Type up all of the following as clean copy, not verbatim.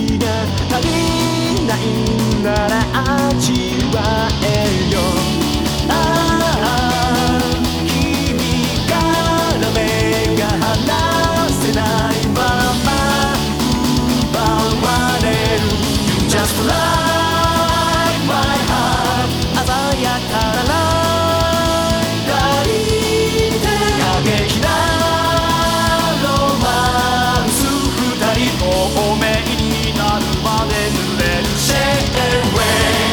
が足りないなら味わえよ。ああ君から目が離せないまま奪われる You just like my heart 鮮やかなライト過激なロマンス二人透明になるまで濡れる Shake and rain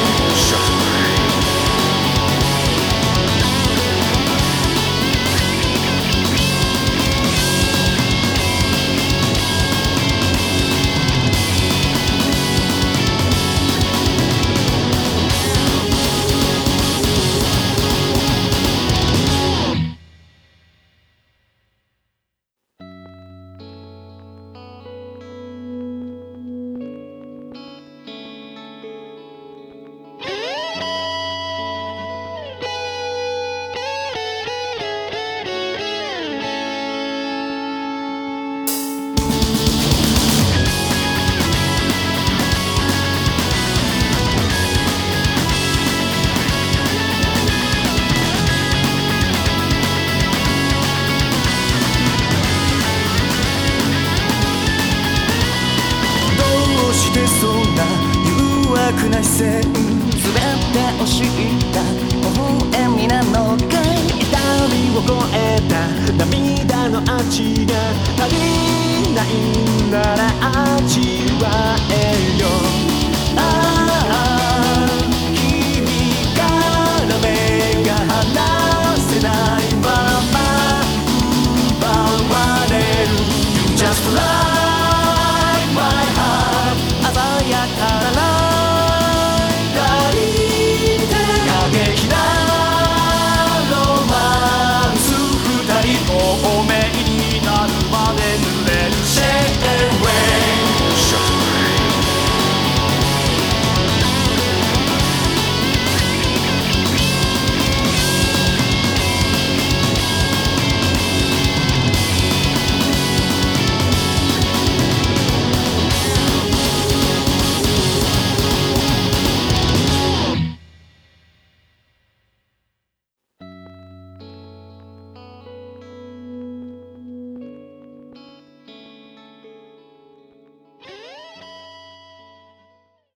そんな誘惑な視線全て押し入った微笑みなのかい。痛みを超えた涙の味が足りないなら味